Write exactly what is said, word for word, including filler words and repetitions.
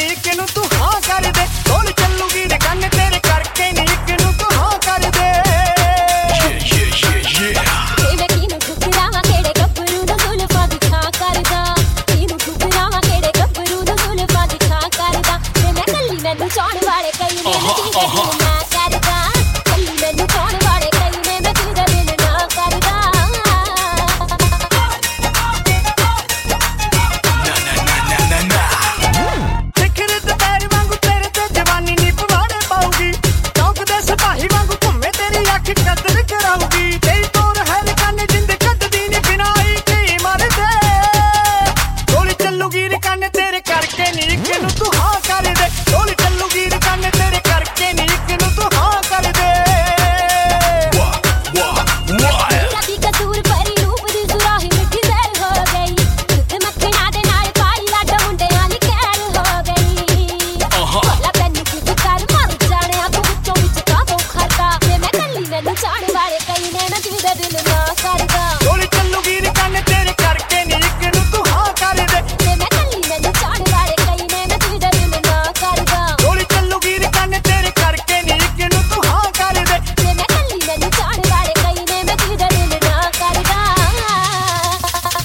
ਨੀ ਇੱਕ ਨੂੰ ਤੂੰ ਹਾਂ ਕਰ ਦੇ, ਢੋਲ ਚੱਲੂਗੀ ਰੇ ਕੰਨ ਤੇਰੇ ਕਰਕੇ ਨੀ ਇੱਕ ਨੂੰ ਤੂੰ ਹਾਂ ਕਰ ਦੇ। ਵੇ ਮੈਂ ਕਿਹਨੂੰ ਠੁਕਰਾਵਾਂ ਕਿਹੜੇ ਗੱਭਰੂ ਨੂੰ ਜ਼ੁਲਫਾਂ ਦੀ ਛਾਂ ਕਰਦਾ, ਕਿਹਨੂੰ ਠੁਕਰਾਵਾਂ ਕਿਹੜੇ ਗੱਭਰੂ ਨੂੰ ਜ਼ੁਲਫਾਂ ਦੀ ਛਾਂ ਕਰਦਾ। ਵੇ ਮੈਂ ਕੱਲੀ ਮੈਨੂੰ ਚਾਹੁਣ ਵਾਲੇ ਕਈ ਨੇ